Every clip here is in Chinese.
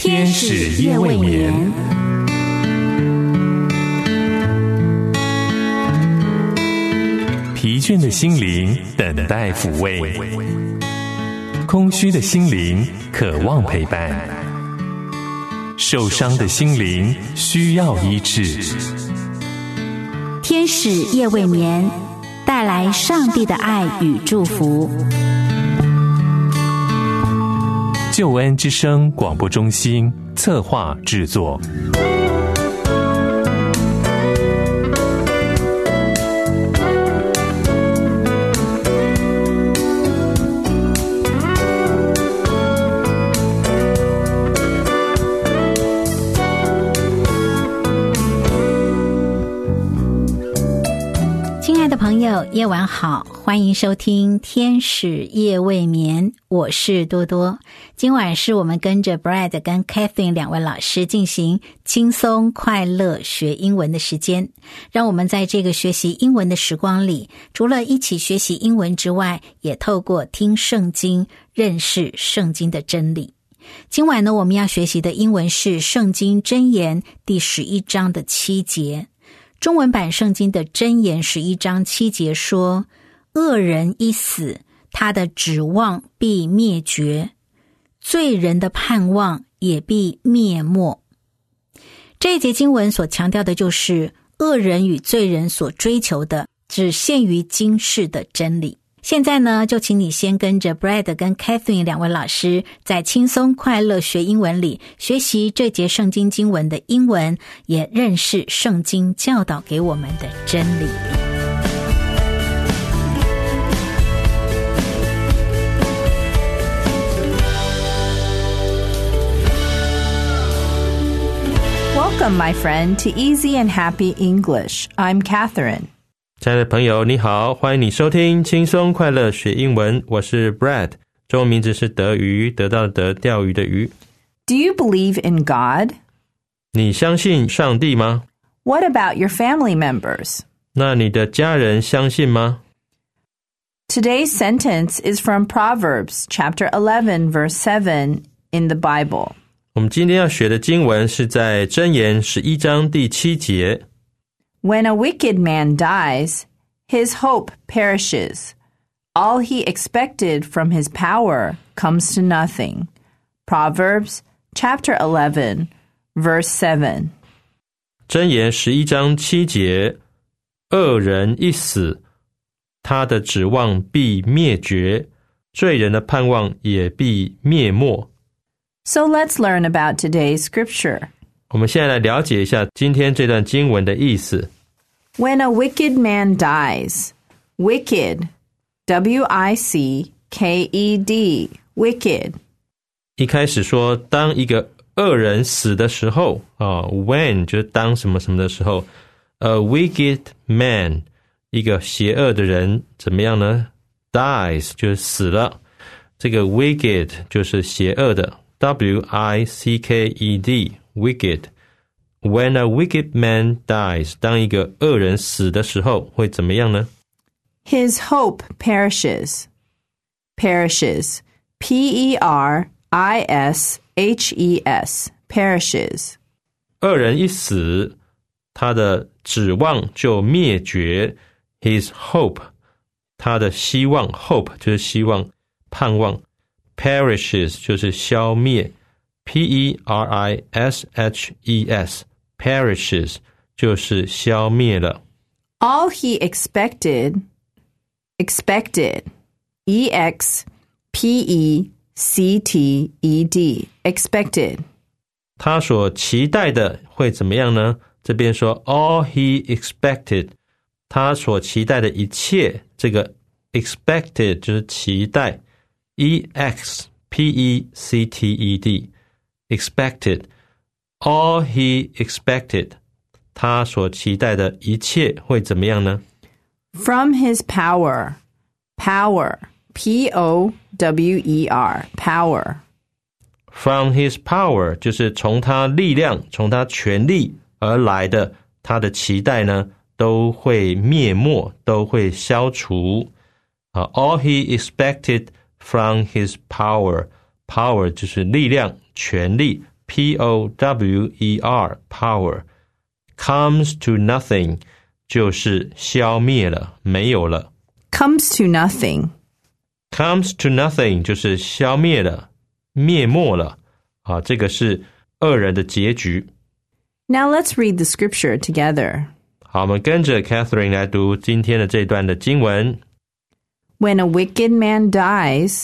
天使夜未眠，疲倦的心灵等待抚慰，空虚的心灵渴望陪伴，受伤的心灵需要医治。 天使夜未眠，带来上帝的爱与祝福。 救恩之声广播中心策划制作。 亲爱的朋友，夜晚好，欢迎收听天使夜未眠，我是多多。今晚是我们跟着 Brad 跟 Catherine 两位老师进行轻松快乐学英文的时间，让我们在这个学习英文的时光里，除了一起学习英文之外，也透过听圣经认识圣经的真理。今晚呢，我们要学习的英文是圣经箴言第11章的7节。中文版圣经的箴言11章7节说，恶人一死，他的指望必灭绝，罪人的盼望也必灭没。这一节经文所强调的就是恶人与罪人所追求的只限于今世的真理。现在呢，就请你先跟着 Brad 跟 Catherine 两位老师在轻松快乐学英文里学习这节圣经经文的英文，也认识圣经教导给我们的真理。 Welcome, my friend, to Easy and Happy English. I'm Catherine. 亲爱的朋友你好，欢迎你收听轻松快乐学英文，我是 Brad， 中文名字是德鱼，得到的得，钓鱼的鱼。 Do you believe in God? 你相信上帝吗？ What about your family members? 那你的家人相信吗？ Today's sentence is from Proverbs chapter 11 verse 7 in the Bible. 我们今天要学的经文是在箴言11章第7节。 When a wicked man dies, his hope perishes. All he expected from his power comes to nothing. Proverbs chapter 11, verse 7. 箴言11章7节，恶人一死，他的指望必灭绝，罪人的盼望也必灭没。 So let's learn about today's scripture. 我们现在来了解一下今天这段经文的意思。 When a wicked man dies, wicked, W-I-C-K-E-D, wicked. 一开始说当一个恶人死的时候when 就是当什么什么的时候， a wicked man 一个邪恶的人怎么样呢？ dies 就是死了，这个 wicked 就是邪恶的， W-I-C-K-E-D, wicked。When a wicked man dies, 当一个恶人死的时候会怎么样呢？ His hope perishes. Perishes. P-E-R-I-S-H-E-S. Perishes. 恶人一死，他的指望就灭绝。His hope, 他的希望 hope 就是希望盼望， perishes 就是消灭， P-E-R-I-S-H-E-S perishes 就是消灭了。 All he expected, E-X-P-E-C-T-E-D, expected. 他所期待的会怎么样呢？这边说 all he expected， 他所期待的一切，这个 expected 就是期待， E-X-P-E-C-T-E-D expected， all he expected， 他所期待的一切会怎么样呢？ From his power, power, P-O-W-E-R, power. From his power 就是从他力量，从他权力而来的，他的期待呢都会灭没，都会消除。All he expected from his power， power 就是力量、权力， P-O-W-E-R power comes to nothing 就是消灭了，没有了。 Comes to nothing. Comes to nothing 就是消灭了，灭没了。这个是恶人的结局。 Now let's read the scripture together. 好，我们跟着 Catherine 来读今天的这段的经文。 When a wicked man dies,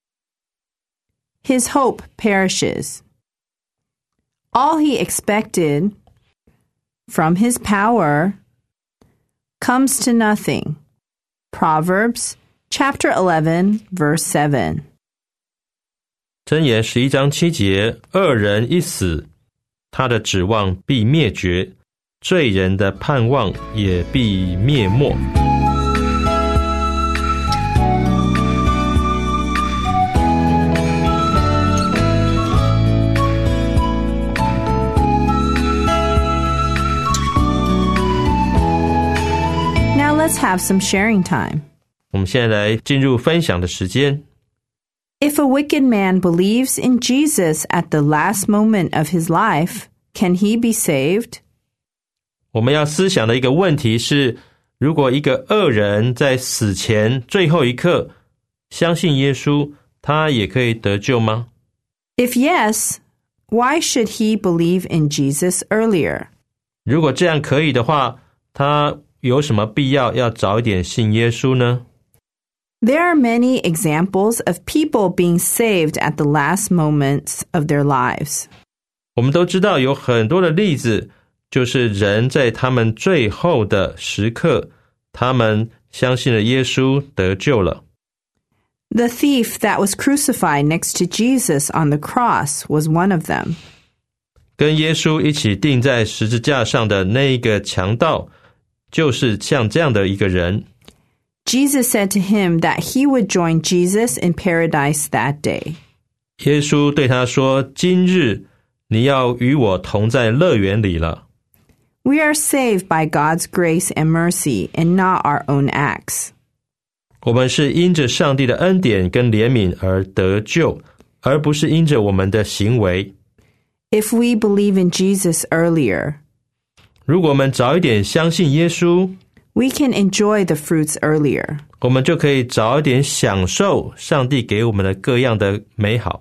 his hope perishes. All he expected from his power comes to nothing. Proverbs chapter 11, verse 7. 箴言11章7节，恶人一死，他的指望必灭绝，罪人的盼望也必灭没。 Now let's have some sharing time. 我们现在来进入分享的时间。 If a wicked man believes in Jesus at the last moment of his life, can he be saved? 我们要思想的一个问题是，如果一个恶人在死前最后一刻相信耶稣，他也可以得救吗？ If yes, why should he believe in Jesus earlier? 如果这样可以的话，他有什么必要早一点信耶稣呢？ There are many examples of people being saved at the last moments of their lives. 我们都知道有很多的例子，就是人在他们最后的时刻，他们相信了耶稣，得救了。 The thief that was crucified next to Jesus on the cross was one of them. 跟耶稣一起钉在十字架上的那一个强盗，就是像这样的一个人。 Jesus said to him that he would join Jesus in paradise that day. 耶稣对他说，今日你要与我同在乐园里了。 We are saved by God's grace and mercy and not our own acts. 我们是因着上帝的恩典跟怜悯而得救，而不是因着我们的行为。 If we believe in Jesus earlier, 如果我们早一点相信耶稣， we can enjoy the fruits earlier. 我们就可以早一点享受上帝给我们的各样的美好。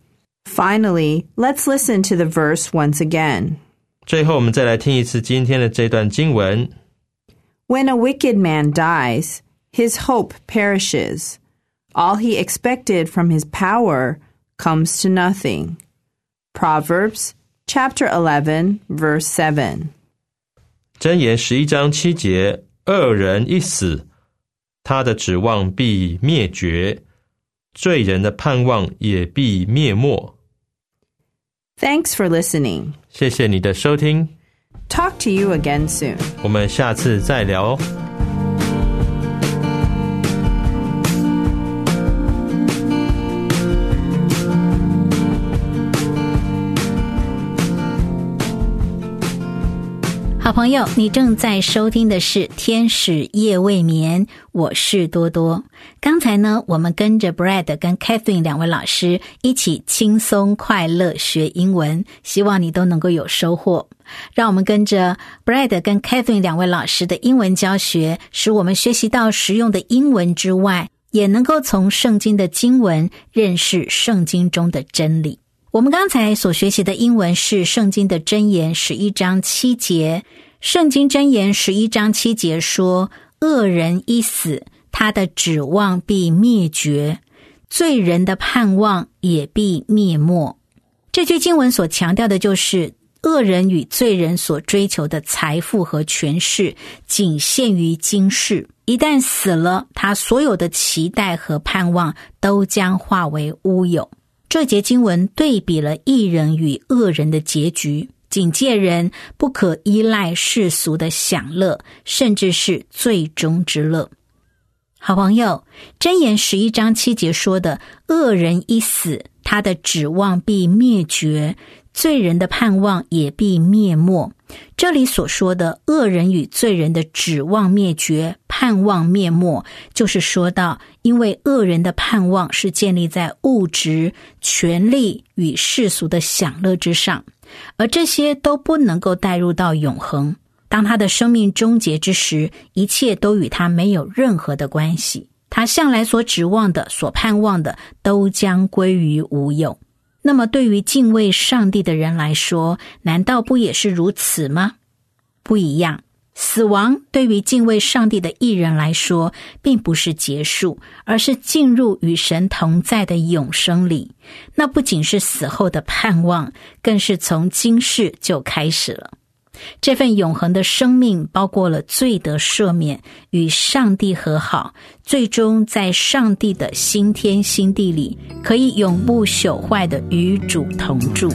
Finally, let's listen to the verse once again. 最后我们再来听一次今天的这段经文。 When a wicked man dies, his hope perishes. All he expected from his power comes to nothing. Proverbs chapter 11, verse 7. 箴言11章7节，恶人一死，他的指望必灭绝，罪人的盼望也必灭没。 Thanks for listening. 谢谢你的收听， Talk to you again soon. 我们下次再聊哦。 好朋友，你正在收听的是天使夜未眠，我是多多。刚才呢，我们跟着 Brad 跟 Catherine 两位老师一起轻松快乐学英文，希望你都能够有收获。让我们跟着 Brad 跟 Catherine 两位老师的英文教学，使我们学习到实用的英文之外，也能够从圣经的经文认识圣经中的真理。我们刚才所学习的英文是圣经的箴言11章7节。圣经箴言11章7节说，恶人一死，他的指望必灭绝，罪人的盼望也必灭没。这句经文所强调的就是恶人与罪人所追求的财富和权势仅限于今世，一旦死了，他所有的期待和盼望都将化为乌有。这节经文对比了义人与恶人的结局，警戒人不可依赖世俗的享乐，甚至是最终之乐。好朋友，箴言11章7节说的，恶人一死，他的指望必灭绝，罪人的盼望也必灭没。这里所说的恶人与罪人的指望灭绝，盼望灭没，就是说到因为恶人的盼望是建立在物质、权力与世俗的享乐之上，而这些都不能够带入到永恒。当他的生命终结之时，一切都与他没有任何的关系，他向来所指望的、所盼望的都将归于无有。那么对于敬畏上帝的人来说，难道不也是如此吗？不一样。死亡对于敬畏上帝的义人来说，并不是结束，而是进入与神同在的永生里。那不仅是死后的盼望，更是从今世就开始了。这份永恒的生命包括了罪得赦免，与上帝和好，最终在上帝的新天新地里，可以永不朽坏的与主同住。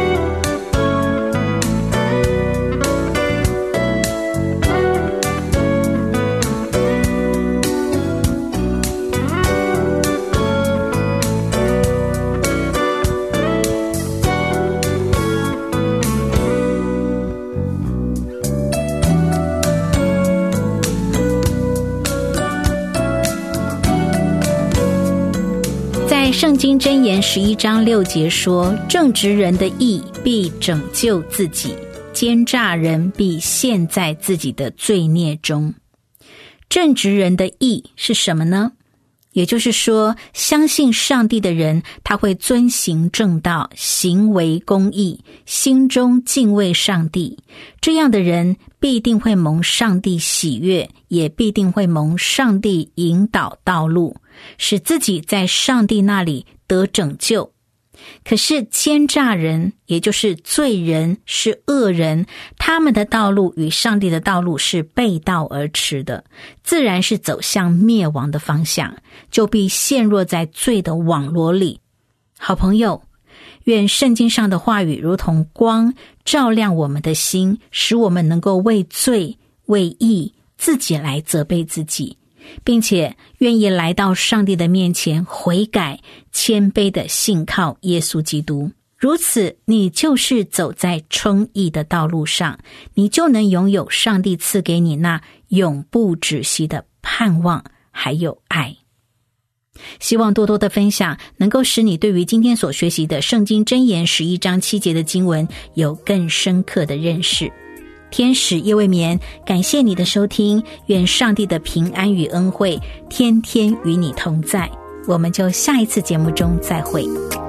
圣经箴言11章6节说，正直人的义必拯救自己，奸诈人必陷在自己的罪孽中。正直人的义是什么呢？也就是说，相信上帝的人，他会遵行正道，行为公义，心中敬畏上帝。这样的人必定会蒙上帝喜悦，也必定会蒙上帝引导道路，使自己在上帝那里得拯救。可是奸诈人，也就是罪人，是恶人，他们的道路与上帝的道路是背道而驰的，自然是走向灭亡的方向，就必陷入在罪的网罗里。好朋友，愿圣经上的话语如同光，照亮我们的心，使我们能够为罪、为义自己来责备自己，并且愿意来到上帝的面前悔改，谦卑的信靠耶稣基督。如此，你就是走在称义的道路上，你就能拥有上帝赐给你那永不止息的盼望还有爱。希望多多的分享能够使你对于今天所学习的圣经箴言11章7节的经文有更深刻的认识。天使夜未眠，感谢你的收听，愿上帝的平安与恩惠天天与你同在。我们就下一次节目中再会。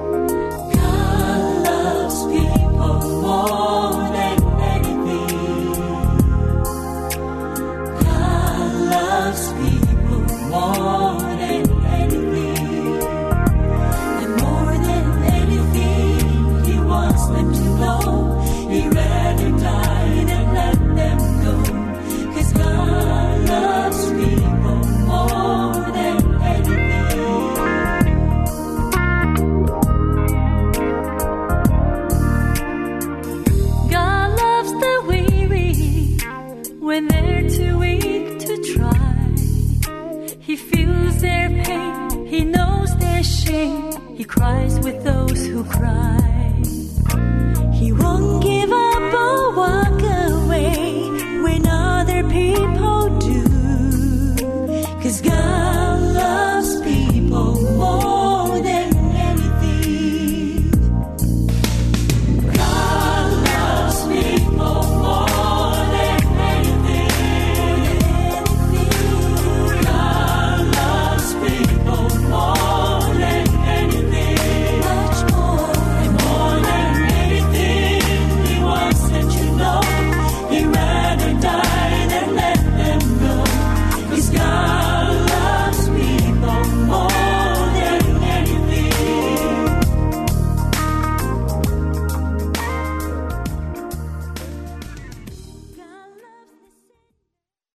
When they're too weak to try, He feels their pain, He knows their shame, He cries with those who cry.